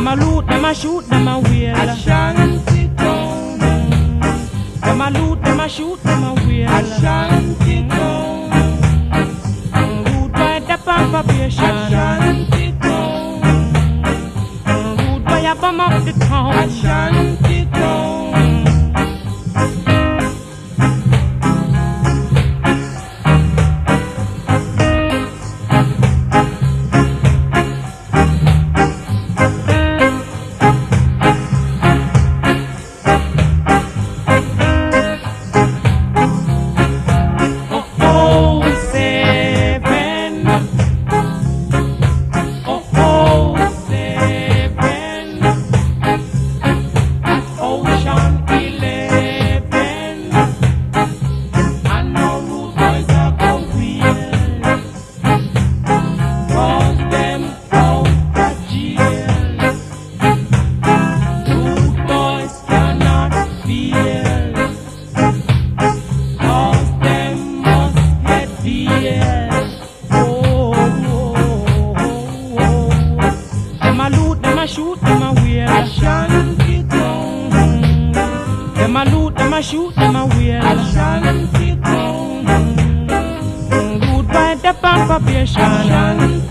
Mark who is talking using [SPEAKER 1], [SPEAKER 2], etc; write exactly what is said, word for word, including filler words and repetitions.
[SPEAKER 1] a loot, them a shoot, them a wheel.
[SPEAKER 2] Ashanti town.
[SPEAKER 1] Them a loot, them a shoot, them a wheel.
[SPEAKER 2] Ashanti town.
[SPEAKER 1] Rude boy, the probation.
[SPEAKER 2] Ashanti town.
[SPEAKER 1] Rude boy, a bum up the town.
[SPEAKER 2] Ashanti town.
[SPEAKER 1] Shoot them a wheel.
[SPEAKER 2] Ashanti town.
[SPEAKER 1] Them a loot, them a shoot, them a wheel.
[SPEAKER 2] Ashanti town.
[SPEAKER 1] Rude boy, the probation.
[SPEAKER 2] Ashanti